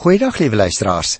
Goeiedag, lieve luisteraars.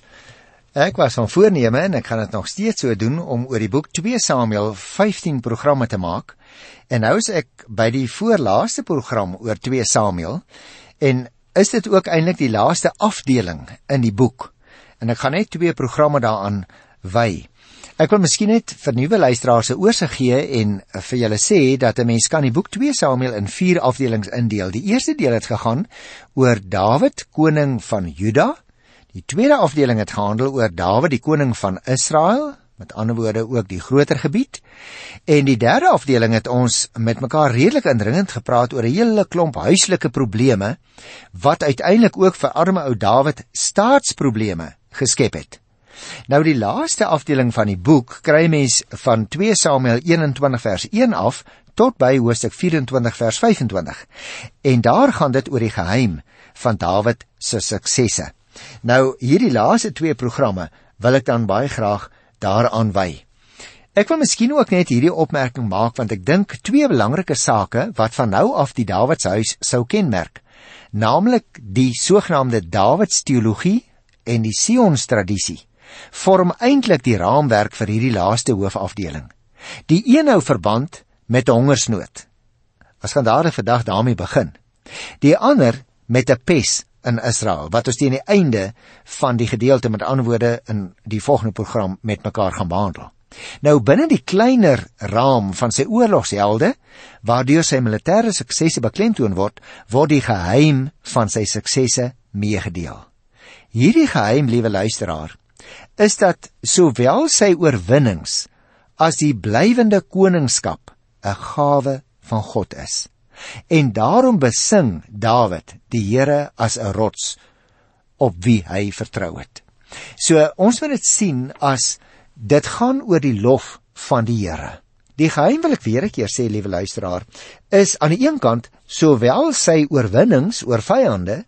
Ek was van voorneme en ek gaan dit nog steeds so doen om oor die boek 2 Samuel 15 programme te maak. En nou is ek by die voorlaaste program oor 2 Samuel en is dit ook eintlik die laaste afdeling in die boek. En ek gaan net 2 programme daaraan wy. Ek wil miskien net vir nuwe luisteraars 'n oorsig gee en vir julle sê dat 'n mens kan die boek 2 Samuel in 4 afdelings indeel. Die eerste deel het gegaan oor Dawid, koning van Juda. Die tweede afdeling het gehandel oor Dawid, die koning van Israel, met ander woorde ook die groter gebied. En die derde afdeling het ons met mekaar redelik indringend gepraat oor 'n hele klomp huislike probleme, wat uiteindelik ook vir arme ou Dawid staatsprobleme geskep het. Nou die laaste afdeling van die boek kry mens van 2 Samuel 21 vers 1 af tot by hoofstuk 24 vers 25. En daar gaan dit oor die geheim van Dawid se suksesse. Nou hierdie laaste 2 programme wil ek dan baie graag daaraan wy. Ek wil miskien ook net hierdie opmerking maak, want ek dink 2 belangrike sake wat van nou af die Dawidshuis sou kenmerk, naamlik die sogenaamde Dawidsteologie en die Sionstradisie, vorm eintlik die raamwerk vir hierdie laaste hoofafdeling. Die een hou verband met 'n hongersnood. Ons gaan daardie vandag daarmee begin. Die ander met 'n pes in Israel, wat ons teen die einde van die gedeelte, met ander woorde in die volgende program, met mekaar gaan behandel. Nou binne die kleiner raam van sy oorlogshelde, waardeur sy militêre suksesse beklemtoon word, word die geheim van sy suksesse meegedeel. Hierdie geheim, liewe luisteraar, is dat sowel sy oorwinnings as die blywende koningskap 'n gawe van God is. En daarom besing Dawid die Here as 'n rots op wie hy vertrou het. So ons moet dit sien as dit gaan oor die lof van die Here. Die geheim, wil ek weer 'n keer sê, liewe luisteraar, is aan die een kant sowel sy oorwinnings oor vyande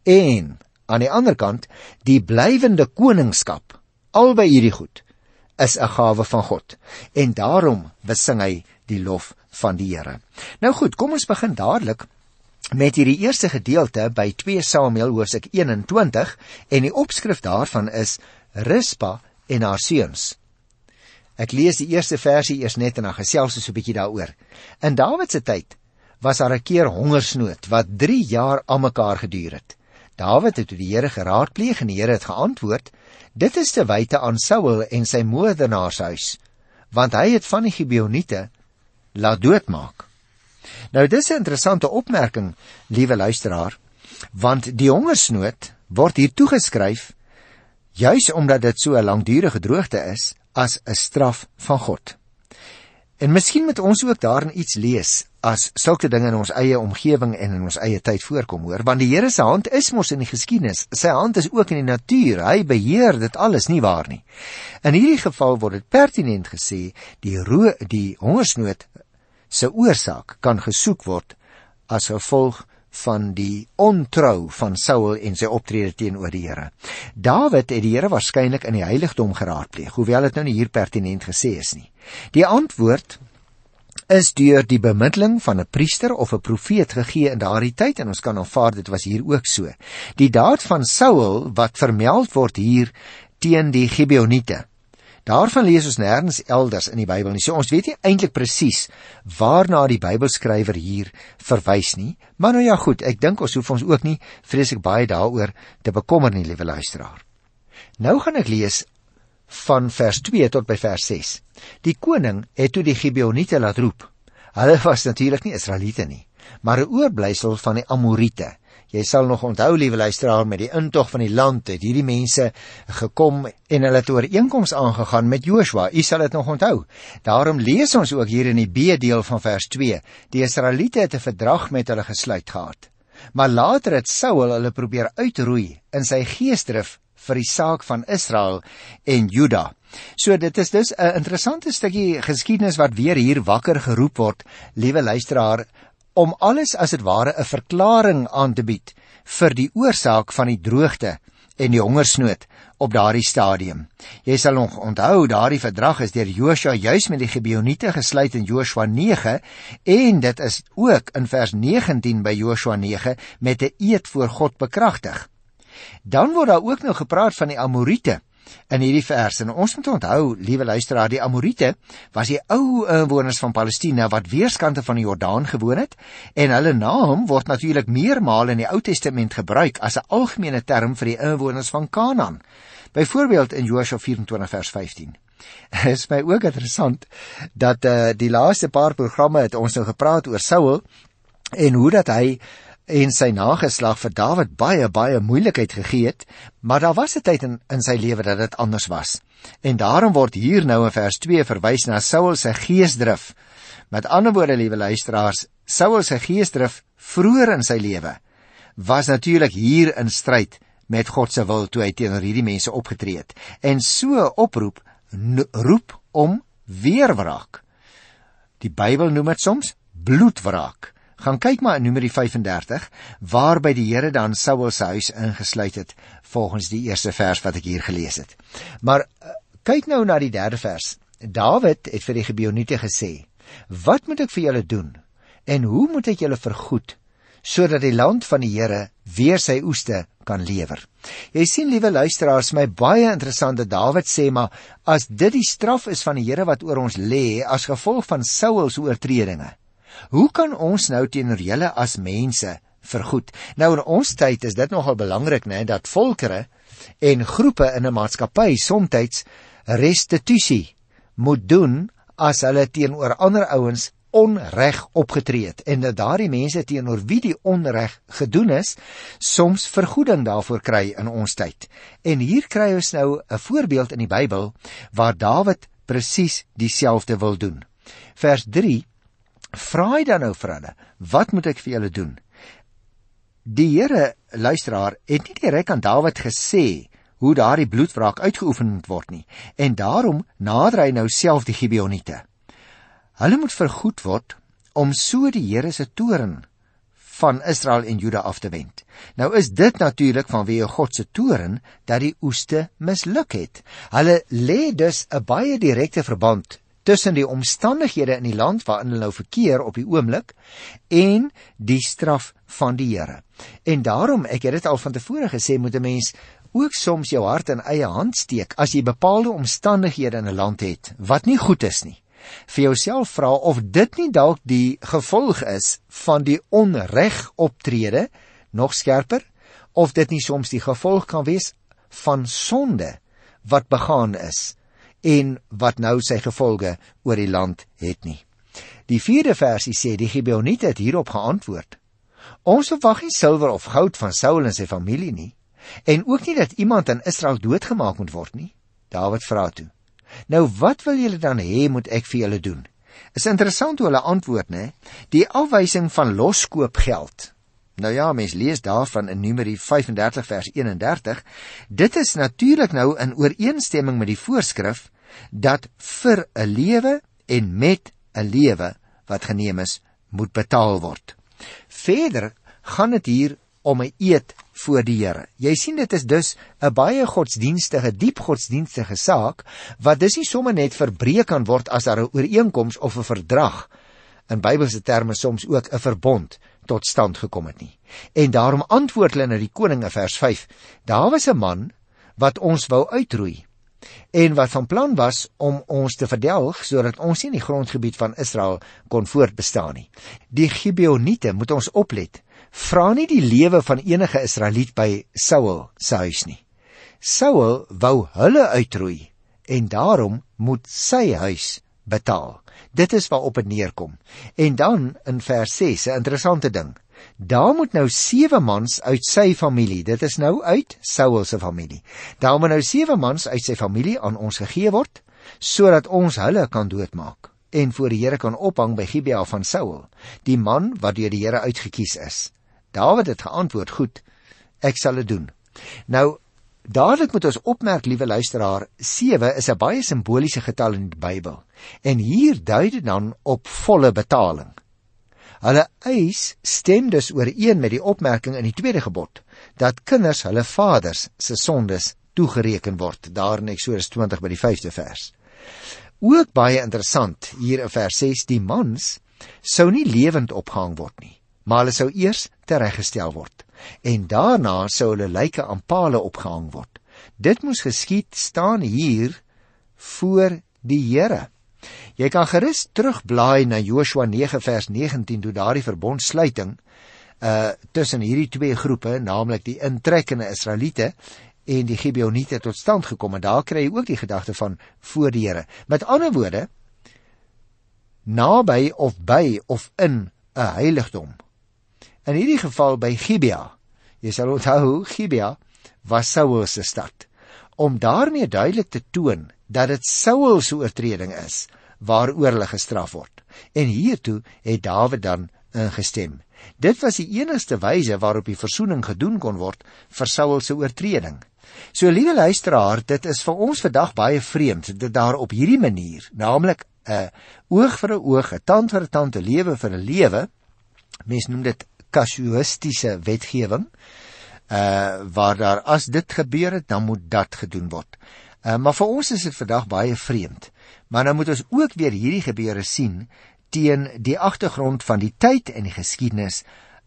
en aan die ander kant die blywende koningskap. Albei hierdie goed is 'n gawe van God en daarom besing hy die lof van die Here. Nou goed, kom ons begin dadelik met hierdie eerste gedeelte by 2 Samuel hoofstuk 21 en die opskrif daarvan is Rispa en haar seuns. Ek lees die eerste versie eers net en dan gesels ons 'n bietjie daaroor. In Dawid se tyd was daar 'n keer hongersnood wat 3 jaar aan mekaar geduur het. Dawid het toe die Here geraadpleeg en die Here het geantwoord: dit is te wyte aan Saul en sy moordenaarshuis, want hy het van die Gibeoniete laat doodmaak. Nou dis 'n interessante opmerking, liewe luisteraar, want die hongersnood word hier toegeskryf juis omdat dit so 'n langdurige droogte is as 'n straf van God. En miskien moet ons ook daarin iets lees as sulke dinge in ons eie omgewing en in ons eie tyd voorkom, hoor, want die Here se hand is mos in die geskiedenis, sy hand is ook in die natuur, hy beheer dit alles, nie waar nie. In hierdie geval word dit pertinent gesê, die hongersnood se oorsaak kan gesoek word as gevolg van die ontrou van Saul en sy optrede teenoor die Here. Dawid het die Here waarskynlik in die heiligdom geraadpleeg, hoewel dit nou nie hier pertinent gesê is nie. Die antwoord is deur die bemiddeling van 'n priester of 'n profeet gegee in daardie tyd, en ons kan aanvaar dit was hier ook so. Die daad van Saul wat vermeld word hier teen die Gibeoniete, daarvan lees ons nêrens elders in die Bybel nie. So ons weet nie eintlik presies waarna die Bybelskrywer hier verwys nie. Maar nou ja goed, ek dink ons hoef ons ook nie vreeslik baie daaroor te bekommer nie, liewe luisteraar. Nou gaan ek lees van vers 2 tot by vers 6. Die koning het toe die Gibeoniete laat roep. Hulle was natuurlik nie Israeliete nie, maar 'n oorblysel van die Amoriete. Jy sal nog onthou, liewe luisteraar, met die intog van die land het hierdie mense gekom en hulle het ooreenkoms aangegaan met Joshua. U sal dit nog onthou. Daarom lees ons ook hier in die B-deel van vers 2. Die Israeliete het 'n verdrag met hulle gesluit gehad. Maar later het Saul hulle probeer uitroei in sy geesdrif vir die saak van Israel en Juda. So dit is dus 'n interessante stukkie geskiedenis wat weer hier wakker geroep word, liewe luisteraar, om alles as dit ware 'n verklaring aan te bied vir die oorsaak van die droogte en die hongersnood op daardie stadium. Jy sal nog onthou, daardie verdrag is deur Joshua juis met die Gibeoniete gesluit in Joshua 9 en dit is ook in vers 19 by Joshua 9 met 'n eed voor God bekragtig. Dan word daar ook nou gepraat van die Amoriete in hierdie vers, en ons moet onthou, liewe luisteraar, die Amoriete was die ou inwoners van Palestina wat weerskante van die Jordaan gewoon het, en hulle naam word natuurlik meermale in die Ou Testament gebruik as 'n algemene term vir die inwoners van Kanaan. Byvoorbeeld in Josua 24 vers 15. Is my ook interessant dat die laaste paar programme het ons nou gepraat oor Saul en hoe dat hy en sy nageslag vir Dawid baie moeilikheid gegee het, maar daar was 'n tyd in sy lewe dat dit anders was. En daarom word hier nou in vers 2 verwys na Saul se geesdrif. Met ander woorde, liewe luisteraars, Saul se geesdrif vroeër in sy lewe was natuurlik hier in stryd met God se wil toe hy teenoor hierdie mense opgetree het. En so oproep roep om weerwraak. Die Bybel noem dit soms bloedwraak. Gaan kyk maar in Numeri 35, waarby die Here dan Saul se huis ingesluit het, volgens die eerste vers wat ek hier gelees het. Maar kyk nou na die derde vers. Dawid het vir die Gibeoniete gesê, wat moet ek vir julle doen, en hoe moet ek julle vergoed, sodat die land van die Here weer sy oeste kan lewer? Jy sien, liewe luisteraars, my baie interessant dat Dawid sê, maar as dit die straf is van die Here wat oor ons lê, as gevolg van Saul se oortredinge, hoe kan ons nou teenoor julle as mense vergoed? Nou in ons tyd is dit nogal belangrik, dat volkere en groepe in 'n maatskappy soms restitusie moet doen as hulle teenoor ander ouens onreg opgetree het, en dat daardie mense teenoor wie die onreg gedoen is, soms vergoeding daarvoor kry in ons tyd. En hier kry ons nou 'n voorbeeld in die Bybel waar Dawid presies dieselfde wil doen. Vers 3, vra hy dan nou vir hulle, wat moet ek vir julle doen? Die Here, luisteraar, het nie direk aan Dawid gesê hoe daardie bloedwraak uitgeoefen moet word nie, en daarom nader hy nou self die Gibeoniete. Hulle moet vergoed word om so die Here se toorn van Israel en Juda af te wend. Nou is dit natuurlik vanweë God se toorn dat die oeste misluk het. Hulle lê dus 'n baie direkte verband tussen die omstandighede in die land waarin hulle nou verkeer op die oomblik en die straf van die Here. En daarom, ek het dit al van tevore gesê, moet 'n mens ook soms jou hart in eie hand steek as jy bepaalde omstandighede in 'n land het wat nie goed is nie. Vir jouself vra of dit nie dalk die gevolg is van die onreg optrede, nog skerper, of dit nie soms die gevolg kan wees van sonde wat begaan is en wat nou sy gevolge oor die land het nie. Die 4de versie sê, die Gibeoniete het hierop geantwoord, ons verwag nie silwer of goud van Saul en sy familie nie, en ook nie dat iemand in Israel doodgemaak moet word nie. Dawid vra toe, nou wat wil julle dan hê moet ek vir julle doen? Is interessant hoe hulle antwoord, die afwysing van loskoopgeld. Nou ja, mens lees daarvan in Numeri 35 vers 31, dit is natuurlik nou in ooreenstemming met die voorskrif, dat vir 'n lewe en met 'n lewe wat geneem is, moet betaal word. Verder gaan dit hier om 'n eed voor die Here. Jy sien, dit is dus 'n baie godsdienstige, diep godsdienstige saak, wat dus nie sommer net verbreek kan word as daar 'n ooreenkoms of 'n verdrag, in Bybelse terme soms ook 'n verbond, tot stand gekom het nie. En daarom antwoord hulle na die koning in vers 5, daar was 'n man wat ons wou uitroei, en wat van plan was om ons te verdelg, sodat ons nie in die grondgebied van Israel kon voortbestaan nie. Die Gibeoniete, moet ons oplet, vra nie die lewe van enige Israeliet by Saul se huis nie. Saul wou hulle uitroei, en daarom moet sy huis betaal. Dit is waarop het neerkom. En dan in vers 6, 'n interessante ding, daar moet nou 7 mans uit sy familie, dit is nou uit Saul se familie, daar moet nou 7 mans uit sy familie aan ons gegee word, sodat ons hulle kan doodmaak, en voor die Here kan ophang by Gibea van Saul, die man wat deur die Here uitgekies is. Dawid het geantwoord, goed, ek sal dit doen. Nou, dadelik moet ons opmerk, liewe luisteraar, 7 is 'n baie simboliese getal in die Bybel, en hier dui dit dan op volle betaling. Hulle eis stem dus ooreen met die opmerking in die 2de gebod, dat kinders hulle vaders se sondes toegereken word, daar in Eksodus 20 by die 5de vers. Ook baie interessant, hier in vers 6, die mans sou nie lewend opgehang word nie, maar hulle sou eers tereggestel word. En daarna sou hulle lyke aan pale opgehang word. Dit moes geskied staan hier voor die Here. Jy kan gerus terugblaai na Joshua 9 vers 19, toe daardie verbondsluiting tussen hierdie twee groepe, naamlik die intrekkende Israeliete en die Gibeoniete tot stand gekom, en daar kry jy ook die gedagte van voor die Here. Met ander woorde, naby of by of in 'n heiligdom. In hierdie geval by Gibea. Jy sal onthou, Gibea was Saul se stad, om daarmee duidelik te toon dat dit Saul se oortreding is waaroor hulle gestraf word. En hiertoe het Dawid dan ingestem. Dit was die enigste wyse waarop die versoening gedoen kon word vir Saul se oortreding. So, liewe luisteraar, dit is vir ons vandag baie vreemd dat daar op hierdie manier, naamlik 'n oog vir 'n oog, 'n tand vir 'n tand, 'n lewe vir 'n lewe, mens noem dit kasuïstiese wetgewing, waar daar as dit gebeur het, dan moet dat gedoen word. Maar vir ons is dit vandag baie vreemd. Maar nou moet ons ook weer hierdie gebeure sien teen die agtergrond van die tyd en die geskiedenis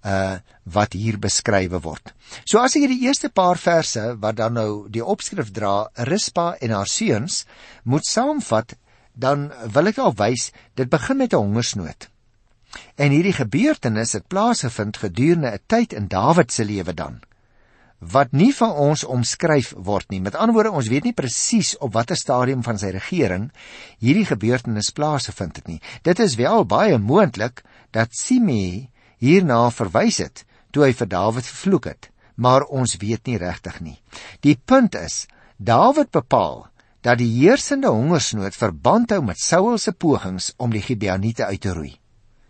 wat hier beskrywe word. So as ek die eerste paar verse wat dan nou die opskrif dra, Rispa en haar seuns, moet saamvat, dan wil ek al wys, dit begin met 'n hongersnood. En hierdie gebeurtenis het plaasgevind gedurende 'n tyd in Dawid se lewe dan, wat nie van ons omskryf word nie. Met ander woorde, ons weet nie presies op watter stadium van sy regering hierdie gebeurtenis plaasgevind het nie. Dit is wel baie moontlik dat Simei hierna verwys het, toe hy vir Dawid vervloek het, maar ons weet nie regtig nie. Die punt is, Dawid bepaal dat die heersende hongersnood verband hou met Saul se pogings om die Gibeoniete uit te roei.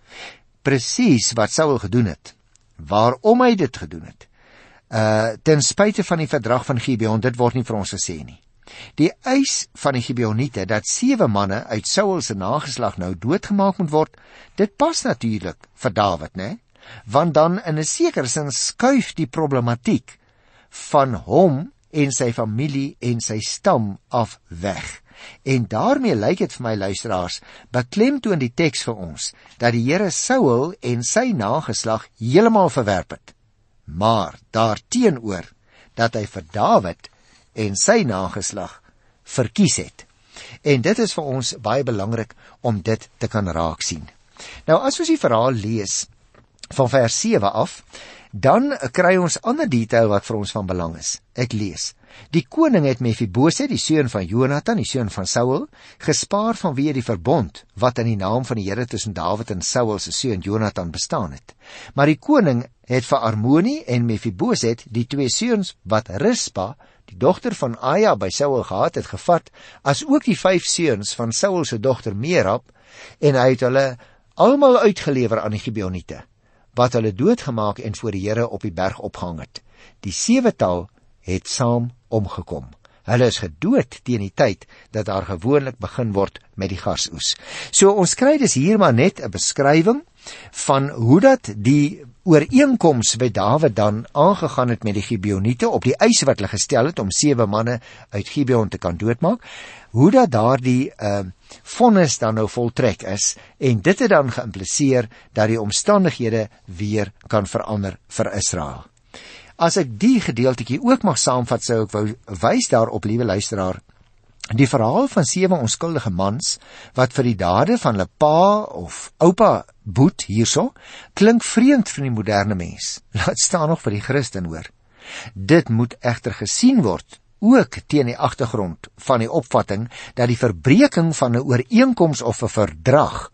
Presies wat Saul gedoen het, waarom hy dit gedoen het, ten spyte van die verdrag van Gibeon, dit word nie vir ons gesê nie. Die eis van die Gibeoniete dat 7 manne uit Saul se nageslag nou doodgemaak moet word, dit pas natuurlik vir Dawid, né? Want dan in 'n sekere sin skuif die problematiek van hom en sy familie en sy stam af weg. En daarmee lyk dit vir my luisteraars, beklemtoon die teks vir ons, dat die Here Saul en sy nageslag heeltemal verwerp het, maar daarteenoor dat hy vir Dawid en sy nageslag verkies het. En dit is vir ons baie belangrik om dit te kan raak sien. Nou as ons die verhaal lees van vers 7 af, dan kry ons ander detail wat vir ons van belang is. Ek lees: Die koning het Mefiboset, die seun van Jonathan, die seun van Saul, gespaar vanweë die verbond wat in die naam van die Here tussen Dawid en Saul se seun Jonathan bestaan het. Maar die koning het vir Armoni en Mefiboset, die 2 seuns wat Rispa, die dogter van Aja by Saul gehad het, gevat, as ook die 5 seuns van Saul se dogter Merab, en hy het hulle almal uitgelewer aan die Gibeoniete, wat hulle doodgemaak en voor die Here op die berg opgehang het. Die 7-tal het saam omgekom. Hulle is gedood teen die tyd dat daar gewoonlik begin word met die garsoes. So ons kry dus hier maar net 'n beskrywing van hoe dat die ooreenkoms by Dawid dan aangegaan het met die Gibeoniete op die eis wat hulle gestel het om 7 manne uit Gibeon te kan doodmaak, hoe dat daardie vonnis dan nou voltrek is, en dit het dan geïmpliseer dat die omstandighede weer kan verander vir Israel. As ek die gedeeltetjie ook mag saamvat, sou ek wou wys daarop, liewe luisteraar, die verhaal van 7 onskuldige mans, wat vir die dade van hulle pa of oupa boet hierso, klink vreemd vir die moderne mens. Laat staan nog vir die Christen, hoor. Dit moet egter gesien word, ook teen die agtergrond van die opvatting dat die verbreeking van 'n ooreenkoms of 'n verdrag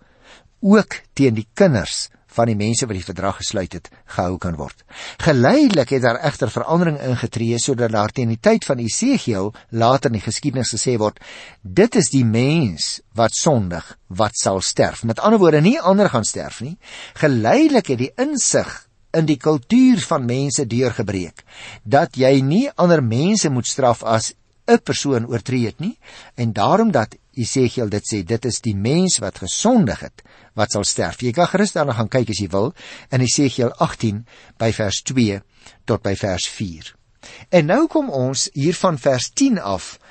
ook teen die kinders van die mense wat die verdrag gesluit het, gehou kan word. Geleidelik het daar egter verandering ingetree, sodat daar teen die tyd van Esegiel later in die geskiedenis gesê word, dit is die mens wat sondig, wat sal sterf. Met ander woorde, nie ander gaan sterf nie. Geleidelik het die insig in die kultuur van mense deurgebreek, dat jy nie ander mense moet straf as 'n persoon oortree het nie, en daarom dat Esegiel dit sê, dit is die mens wat gesondig het, wat sal sterf. Jy kan gerus daarna gaan kyk as jy wil, in Esegiel 18, by vers 2 tot by vers 4. En nou kom ons hier van vers 10 af,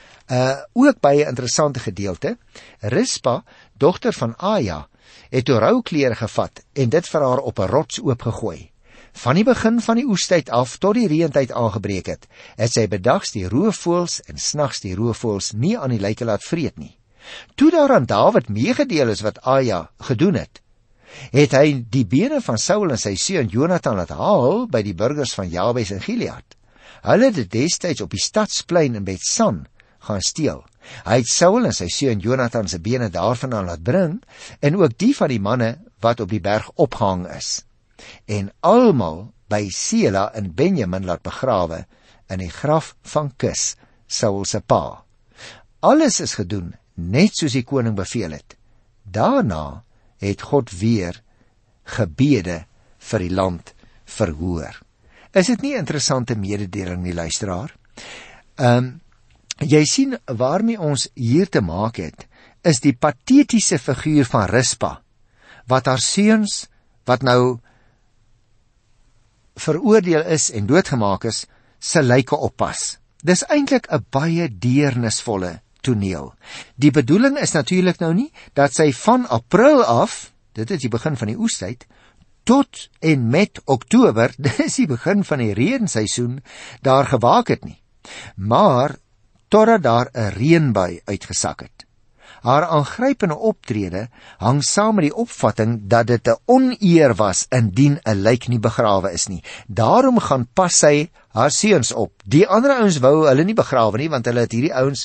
ook by 'n interessante gedeelte. Rispa, dogter van Aja, het toe rouklere gevat, en dit vir haar op 'n rots oopgegooi. van die begin van die oestyd af tot die reëntyd aangebreek het sy bedags die roofvoëls en snags die roofvoëls nie aan die lyke laat vreet nie. Toe daar aan Dawid meegedeel is wat Aja gedoen het hy die bene van Saul en sy seun Jonathan laat haal by die burgers van Jabes en Gilead. Hulle het dit destyds op die stadsplein in Bet-San gaan steel. Hy het Saul en sy seun Jonathan se bene daarvandaan laat bring, en ook die van die manne wat op die berg opgehang is. En almal by Sela in Benjamin laat begrawe in die graf van Kis, Saul se pa. Alles is gedoen net soos die koning beveel het. Daarna het God weer gebede vir die land verhoor. Is dit nie interessante mededeling nie, luisteraar? Jy sien waarmee ons hier te maak het, is die patetiese figuur van Rispa, wat haar seuns, wat nou veroordeel is en doodgemaak is, se lyke oppas. Dis eintlik 'n baie deernisvolle toneel. Die bedoeling is natuurlik nou nie dat sy van April af, dit is die begin van die oestyd, tot en met Oktober, dit is die begin van die reënseisoen, daar gewaak het nie, maar totdat daar 'n reënbui uitgesak het. Haar aangrypende optrede hang saam met die opvatting dat dit 'n oneer was indien 'n lijk nie begrawe is nie. Daarom gaan pas sy haar seuns op. Die ander ouens wou hulle nie begrawe nie, want hulle het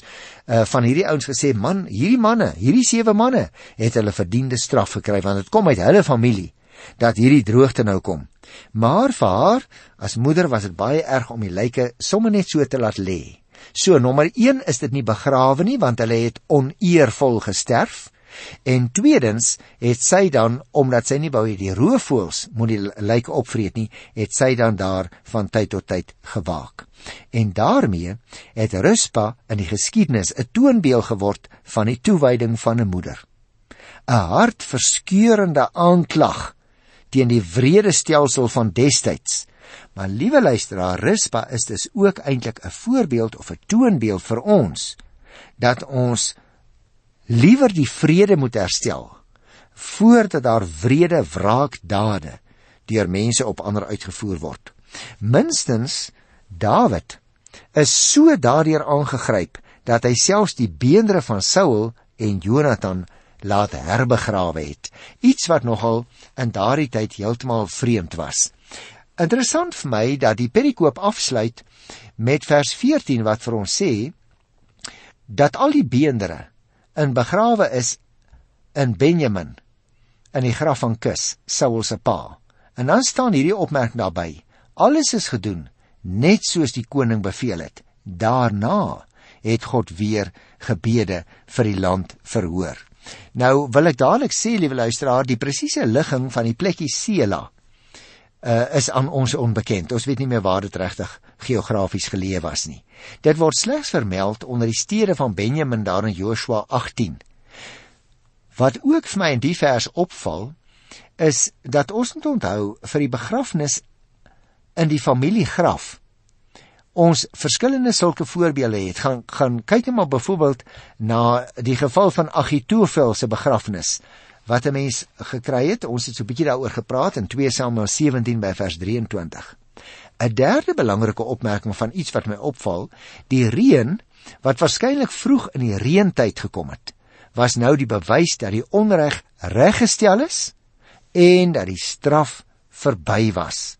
van hierdie ouens gesê, man, hierdie 7 manne het hulle verdiende straf gekry, want dit kom uit hulle familie dat hierdie droogte nou kom. Maar vir haar as moeder was dit baie erg om die lyke sommer net so te laat lê. So, nommer 1 is dit nie begrawe nie, want hulle het oneervol gesterf. En tweedens het sy dan, omdat sy nie wou die roofvoëls moet die lyke opvreet nie, het sy dan daar van tyd tot tyd gewaak. En daarmee het Rispa in die geskiedenis 'n toonbeeld geword van die toewyding van 'n moeder. 'n hartverskeurende aanklag teen die wrede stelsel van destyds. Maar liewe luisteraar, Rispa is dus ook eintlik 'n voorbeeld of 'n toonbeeld vir ons, dat ons liewer die vrede moet herstel, voordat daar wrede wraakdade deur mense op ander uitgevoer word. Minstens Dawid is so daardeur aangegryp, dat hy selfs die beenderre van Saul en Jonathan laat herbegrawe het, iets wat nogal in daardie tyd heeltemal vreemd was. Interessant vir my dat die perikoop afsluit met vers 14 wat vir ons sê dat al die beenderre in begrawe is in Benjamin, in die graf van Kis, Saul se pa. En dan staan hierdie opmerking daarby: alles is gedoen net soos die koning beveel het. Daarna het God weer gebede vir die land verhoor. Nou wil ek dadelik sê, liewe luisteraar, die presiese ligging van die plekkie Sela is aan ons onbekend. Ons weet nie meer waar dit regtig geografies geleë was nie. Dit word slegs vermeld onder die stede van Benjamin daar in Joshua 18. Wat ook vir my in die vers opval, is dat ons moet onthou vir die begrafnis in die familiegraf ons verskillende sulke voorbeelde het. Gaan kyk net maar byvoorbeeld na die geval van Agitofel se begrafnis, wat 'n mens gekry het. Ons het so 'n bietjie daaroor gepraat in 2 Samuel 17 by vers 23. 'n derde belangrike opmerking van iets wat my opval, die reën, wat waarskynlik vroeg in die reëntyd gekom het, was nou die bewys dat die onreg reggestel is en dat die straf verby was.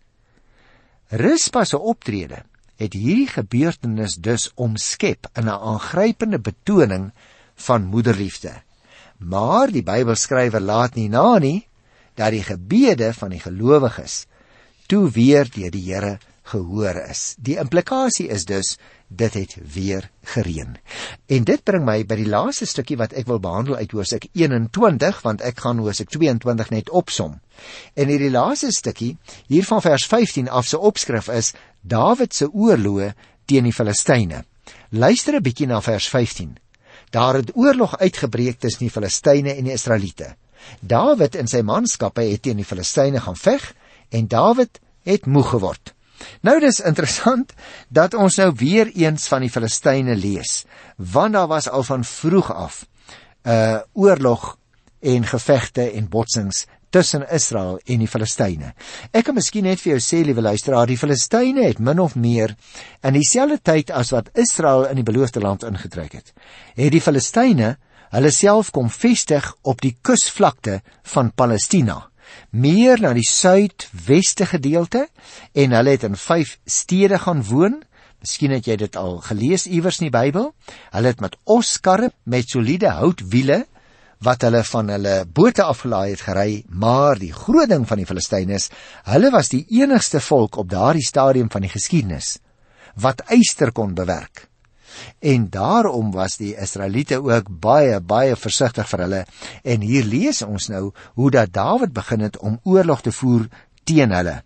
Rispa se optrede het hierdie gebeurtenis dus omskep in 'n aangrypende betoning van moederliefde. Maar die Bybelskrywer laat nie na nie dat die gebede van die gelowiges toe weer deur die Here gehoor is. Die implikasie is dus, dit het weer gereën. En dit bring my by die laaste stukkie wat ek wil behandel uit Hosea 21, want ek gaan Hosea 22 net opsom. En hierdie laaste stukkie, hier van vers 15 af, se opskrif is Dawid se oorloë teen die Filistyne. Luister 'n bietjie na vers 15. Daar het oorlog uitgebreek tussen die Filistyne en die Israeliete. Dawid en sy manskappe het teen die Filistyne gaan veg, en Dawid het moeg geword. Nou, dis interessant dat ons nou weer eens van die Filistyne lees, want daar was al van vroeg af oorlog en gevegte en botsings tussen Israel en die Filistyne. Ek kan miskien net vir jou sê, liewe luisteraar, die Filistyne het min of meer in dieselfde tyd as wat Israel in die beloofde land ingetrek het die Filistyne hulle self kom vestig op die kusvlakte van Palestina, meer na die suidweste gedeelte, en hulle het in 5 stede gaan woon. Miskien het jy dit al gelees iewers in die Bybel. Hulle het met oskarre met soliede houtwiele wat hulle van hulle bote afgelaai het gery, maar die groot ding van die Filistyne is, hulle was die enigste volk op daardie stadium van die geskiedenis wat yster kon bewerk. En daarom was die Israeliete ook baie versigtig vir hulle. En hier lees ons nou hoe dat Dawid begin het om oorlog te voer teen hulle.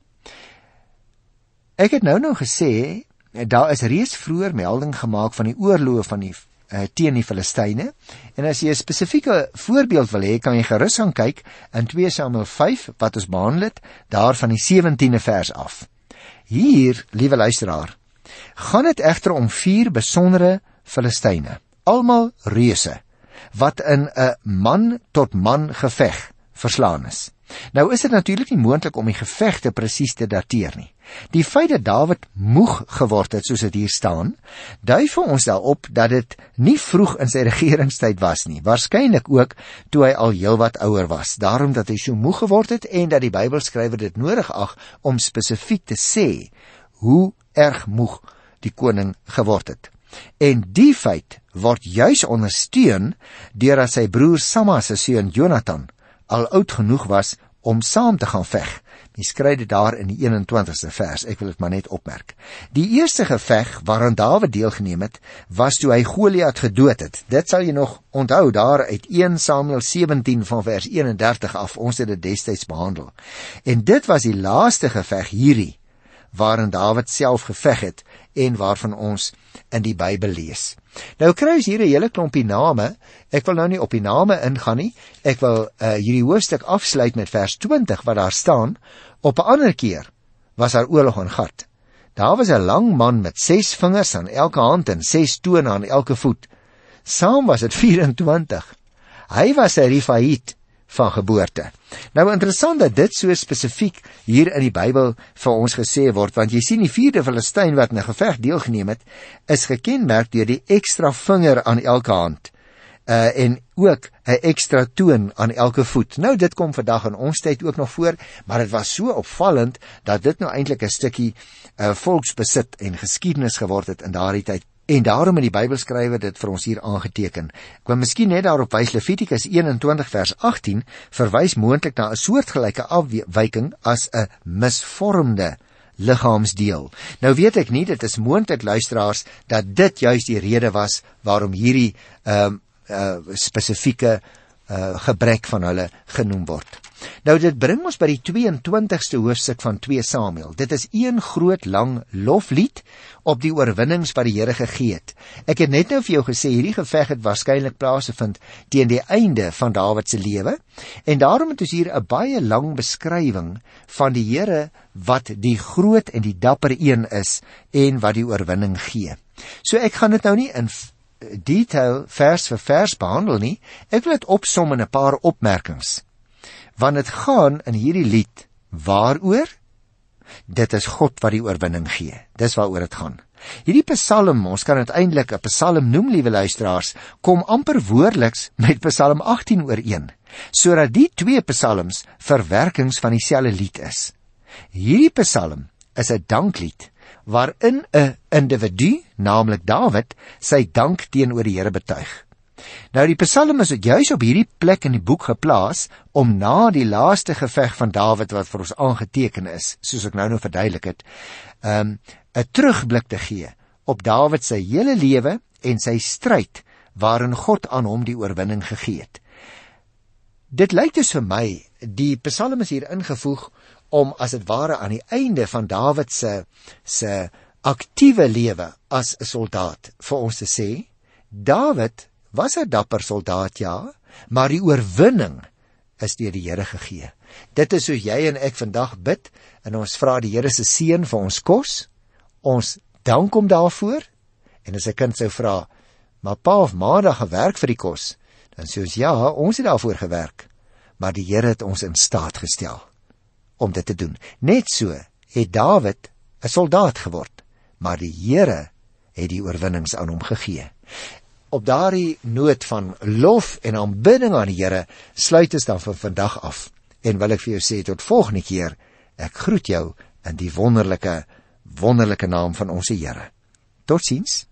Ek het nou gesê, daar is reeds vroeër melding gemaak van die oorloë van die teen die Filistyne. En as jy 'n spesifieke voorbeeld wil hê, kan jy gerus gaan kyk in 2 Samuel 5 wat ons behandel het, daar van die 17de vers af. Hier, liewe luisteraar, gaan dit egter om 4 besondere Filistyne, almal reuse, wat in 'n man tot man geveg verslaan is. Nou is dit natuurlik nie moontlik om die gevegte presies te dateer nie. Die feit dat Dawid moeg geword het, soos dit hier staan, dui vir ons daarop dat dit nie vroeg in sy regeringstyd was nie, waarskynlik ook toe hy al heelwat ouer was, daarom dat hy so moeg geword het en dat die Bybelskrywer dit nodig ag om spesifiek te sê hoe erg moeg die koning geword het. En die feit word juis ondersteun deurdat sy broer Samma se seun Jonathan al oud genoeg was om saam te gaan veg. Mens kry dit daar in die 21ste vers, ek wil dit maar net opmerk. Die eerste geveg waaraan Dawid deelgeneem het, was toe hy Goliat gedood het. Dit sal jy nog onthou daar uit 1 Samuel 17 van vers 31 af, ons het dit destyds behandel. En dit was die laaste geveg hierdie, waarin Dawid self geveg het en waarvan ons in die Bybel lees. Nou kry ons hier 'n hele klompie name. Ek wil nou nie op die name ingaan nie. Ek wil hierdie hoofstuk afsluit met vers 20 wat daar staan: op 'n ander keer was daar oorlog in Gat. Daar was 'n lang man met 6 vingers aan elke hand en 6 tone aan elke voet. Saam was dit 24. Hy was 'n Refaït van geboorte. Nou interessant dat dit so spesifiek hier in die Bybel vir ons gesê word, want jy sien die 4de Filistyn wat in 'n geveg deelgeneem het, is gekenmerk deur die ekstra vinger aan elke hand en ook 'n ekstra toon aan elke voet. Nou dit kom vandag in ons tyd ook nog voor, maar dit was so opvallend dat dit nou eintlik 'n stukkie volksbesit en geskiedenis geword het in daardie tyd. En daarom het die Bybelskrywer dit vir ons hier aangeteken. Ek wil miskien net daarop wys, Levitikus 21 vers 18 verwys moontlik na 'n soortgelyke afwyking as 'n misvormde liggaamsdeel. Nou weet ek nie, dit is moontlik, luisteraars, dat dit juis die rede was waarom hierdie spesifieke gebrek van hulle genoem word. Nou dit bring ons by die 22ste hoofstuk van 2 Samuel. Dit is een groot lang loflied op die oorwinnings wat die Here gegee het. Ek het net nou vir jou gesê, hierdie geveg het waarskynlik plaasgevind teen die einde van Dawid se lewe, en daarom het ons hier 'n baie lang beskrywing van die Here wat die groot en die dapper een is en wat die oorwinning gee. So ek gaan dit nou nie in detail vers vir vers behandel nie, ek wil dit opsom in 'n paar opmerkings. Want dit gaan in hierdie lied waaroor? Dit is God wat die oorwinning gee. Dis waaroor dit gaan. Hierdie psalm, ons kan dit eintlik 'n psalm noem, liewe luisteraars, kom amper woordeliks met Psalm 18 ooreen, sodat die 2 psalms verwerkings van dieselfde lied is. Hierdie psalm is 'n danklied waarin 'n individu, naamlik Dawid, sy dank teenoor die Here betuig. Nou die psalm is juis op hierdie plek in die boek geplaas om na die laaste geveg van Dawid wat vir ons aangeteken is, soos ek nou verduidelik het, 'n terugblik te gee op Dawid sy hele lewe en sy stryd waarin God aan hom die oorwinning gegee het. Dit lyk dus vir my, die psalm is hier ingevoeg om as dit ware aan die einde van Dawid se aktiewe lewe as 'n soldaat vir ons te sê, Dawid was 'n dapper soldaat, ja, maar die oorwinning is deur die Here gegee. Dit is soos jy en ek vandag bid en ons vra die Here se seën vir ons kos. Ons dank hom daarvoor. En as 'n kind sou vra, maar pa of ma het gewerk vir die kos, dan sê ons ja, ons het daarvoor gewerk. maar die Here het ons in staat gestel om dit te doen. Net so het Dawid 'n soldaat geword, maar die Here het die oorwinnings aan hom gegee. Op daardie noot van lof en aanbidding aan die Here sluit ons dan vir vandag af. En wil ek vir jou sê tot volgende keer, ek groet jou in die wonderlike naam van ons Here. Totsiens.